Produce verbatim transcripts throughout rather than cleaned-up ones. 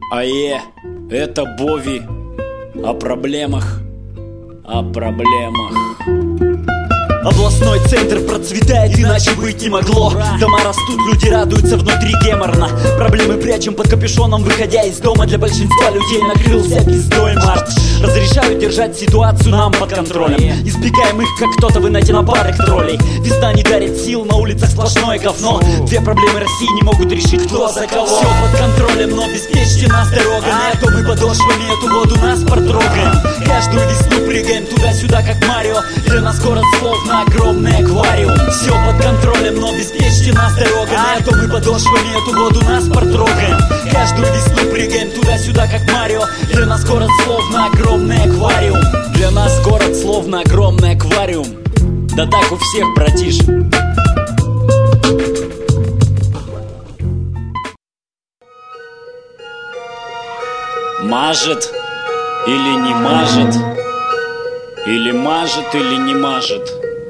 Ае, это Бови. О проблемах, о проблемах. Областной центр процветает, иначе быть не могло. Дома растут, люди радуются, внутри геморно. Проблемы прячем под капюшоном, выходя из дома. Для большинства людей накрылся пиздой март. Разрешаю держать ситуацию нам под контролем. Избегаем их, как кто-то в инете на парах троллей. Весна не дарит сил, на улицах сплошное говно. Две проблемы России не могут решить, кто за кого. Все под контролем, но беспечьте нас дорога. На эту мы подошвами, эту воду нас протрогаем. Каждую весну прыгаем туда-сюда, как Марио. Для нас город словно огромный аквариум. Все под контролем, но беспечьте нас дорога. На эту мы подошвами, эту воду нас протрогаем. Каждую весну прыгаем туда-сюда, как Марио. Для нас город словно огромный аквариум. Для нас город словно огромный аквариум. Да так у всех, братиш. Мажет или не мажет, или мажет, или не мажет.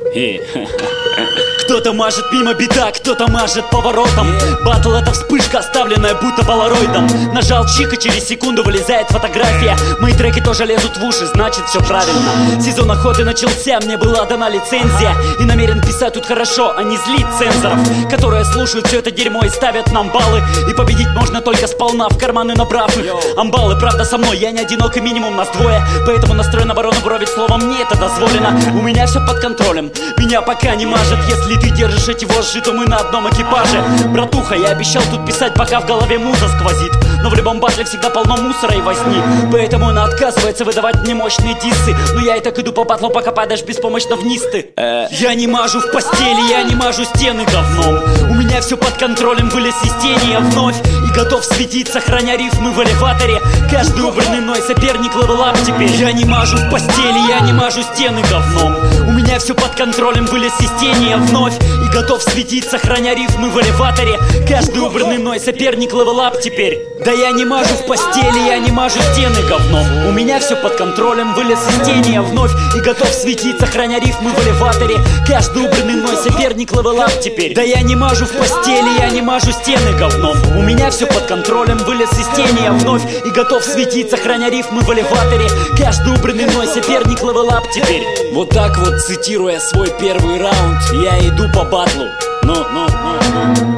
Кто-то мажет мимо беда, кто-то мажет поворотом. Баттл — это вспышка, оставленная будто полароидом. Нажал чик, и через секунду вылезает фотография. Мои треки тоже лезут в уши, значит все правильно. Сезон охоты начался, мне была дана лицензия. И намерен писать тут хорошо, а не злить цензоров, которые слушают все это дерьмо и ставят нам баллы. И победить можно только сполна, в карманы набрав их. Амбалы, правда со мной, я не одинок, и минимум нас двое. Поэтому настроен оборону бровить словом, мне это дозволено. У меня все под контролем, меня пока не мажет. Если ты держишь эти вожжи, то мы на одном экипаже. Братуха, я обещал тут писать, пока в голове муза сквозит. Но в любом батле всегда полно мусора и возни. Поэтому она отказывается выдавать мне мощные диссы. Но я и так иду по батлу, пока падаешь беспомощно вниз ты. э. Я не мажу в постели, я не мажу стены говном. У меня все под контролем, вылез из тени я вновь. И готов светиться, храня рифмы в элеваторе. Каждый убранный мной соперник левелап теперь. Я не мажу в постели, я не мажу стены говном. У меня все под контролем, вылез из тени я вновь. И готов светиться, храня рифмы в элеваторе. Каждый убранный мной соперник левелап теперь. Да я не мажу в постели, я не мажу стены говном. У меня все под контролем, вылез из тени я вновь. И готов светиться, храня рифмы в элеваторе. Каждый убранный мной соперник левелап теперь. Да я не мажу в постели, я не мажу стены говном. У меня все под контролем, вылез из тени я вновь. И готов светиться, храня рифмы в элеваторе. Каждый убранный мной соперник левелап теперь. Вот так вот, цитируя свой первый раунд, я иду по батлу. Ну, ну, ну, ну.